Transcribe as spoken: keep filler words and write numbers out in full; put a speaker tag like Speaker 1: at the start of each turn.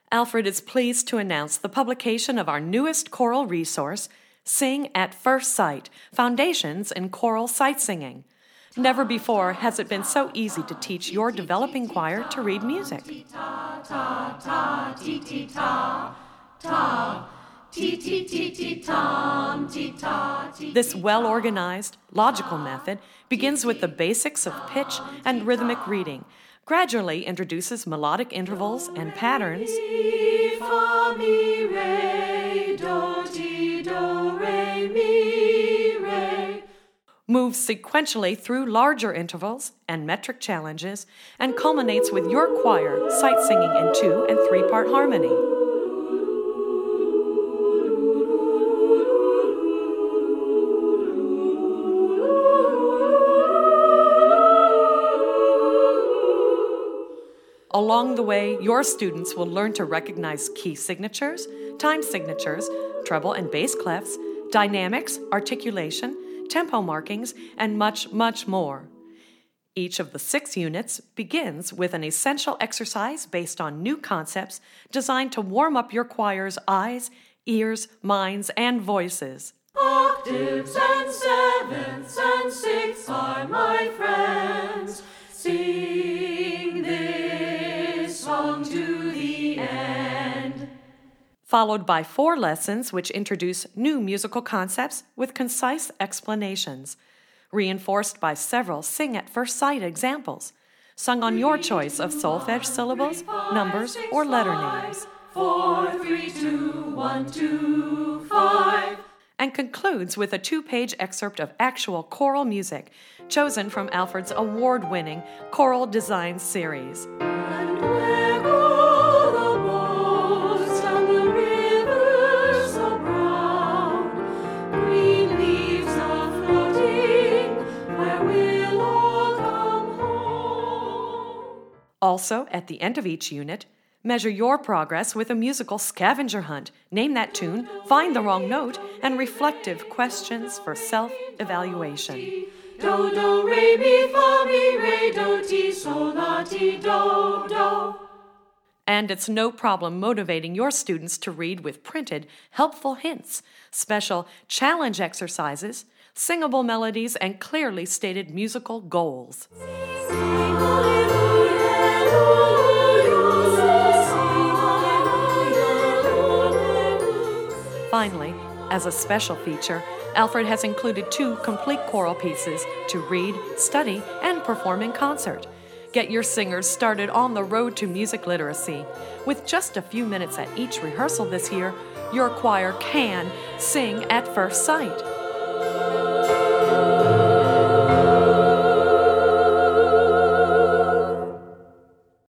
Speaker 1: Alfred is pleased to announce the publication of our newest choral resource, Sing at First Sight, Foundations in Choral Sight Singing. Never before has it been so easy to teach your developing choir to read music. This well-organized, logical method begins with the basics of pitch and rhythmic reading, gradually introduces melodic intervals and patterns, moves sequentially through larger intervals and metric challenges, and culminates with your choir sight singing in two and three-part harmony. Along the way, your students will learn to recognize key signatures, time signatures, treble and bass clefs, dynamics, articulation, tempo markings, and much, much more. Each of the six units begins with an essential exercise based on new concepts designed to warm up your choir's eyes, ears, minds, and voices.
Speaker 2: Octaves and sevenths and sixths are my friends. Sing this song to the end.
Speaker 1: Followed by four lessons which introduce new musical concepts with concise explanations, reinforced by several Sing at First Sight examples, sung on your choice of solfege syllables, numbers, or letter names.
Speaker 2: Four, three, two, one, two, five.
Speaker 1: And concludes with a two-page excerpt of actual choral music, chosen from Alfred's award-winning Choral Design series.
Speaker 2: And where go the boats down the river so brown? Green leaves are floating, where we'll all come home.
Speaker 1: Also, at the end of each unit, measure your progress with a musical scavenger hunt. Name that tune, find the wrong note, and reflective questions for self-evaluation.
Speaker 2: Do, do, re, mi, fa, mi, re, do, ti, sol, la, ti, do, do.
Speaker 1: And it's no problem motivating your students to read with printed, helpful hints, special challenge exercises, singable melodies, and clearly stated musical goals. Finally, as a special feature, Alfred has included two complete choral pieces to read, study, and perform in concert. Get your singers started on the road to music literacy. With just a few minutes at each rehearsal this year, your choir can sing at first sight.